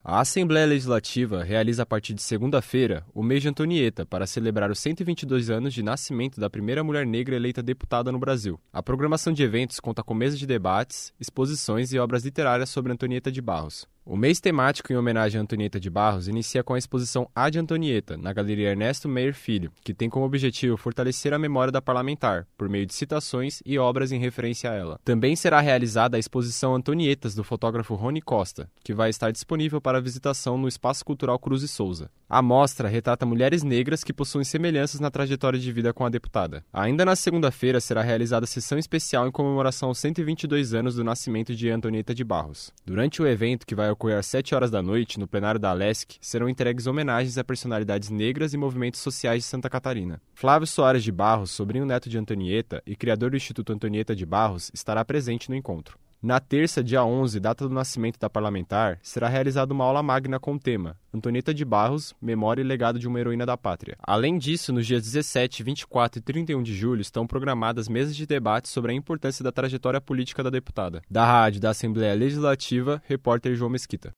A Assembleia Legislativa realiza a partir de segunda-feira o mês de Antonieta para celebrar os 122 anos de nascimento da primeira mulher negra eleita deputada no Brasil. A programação de eventos conta com mesa de debates, exposições e obras literárias sobre Antonieta de Barros. O mês temático em homenagem a Antonieta de Barros inicia com a exposição Ad Antonieta, na Galeria Ernesto Meyer Filho, que tem como objetivo fortalecer a memória da parlamentar, por meio de citações e obras em referência a ela. Também será realizada a exposição Antonietas, do fotógrafo Rony Costa, que vai estar disponível para visitação no Espaço Cultural Cruz e Souza. A mostra retrata mulheres negras que possuem semelhanças na trajetória de vida com a deputada. Ainda na segunda-feira será realizada a sessão especial em comemoração aos 122 anos do nascimento de Antonieta de Barros. Durante o evento, que vai ocorrer às 7 horas da noite, no plenário da Alesc, serão entregues homenagens a personalidades negras e movimentos sociais de Santa Catarina. Flávio Soares de Barros, sobrinho neto de Antonieta e criador do Instituto Antonieta de Barros, estará presente no encontro. Na terça, dia 11, data do nascimento da parlamentar, será realizada uma aula magna com o tema Antonieta de Barros, Memória e Legado de uma Heroína da Pátria. Além disso, nos dias 17, 24 e 31 de julho estão programadas mesas de debate sobre a importância da trajetória política da deputada. Da Rádio da Assembleia Legislativa, repórter João Mesquita.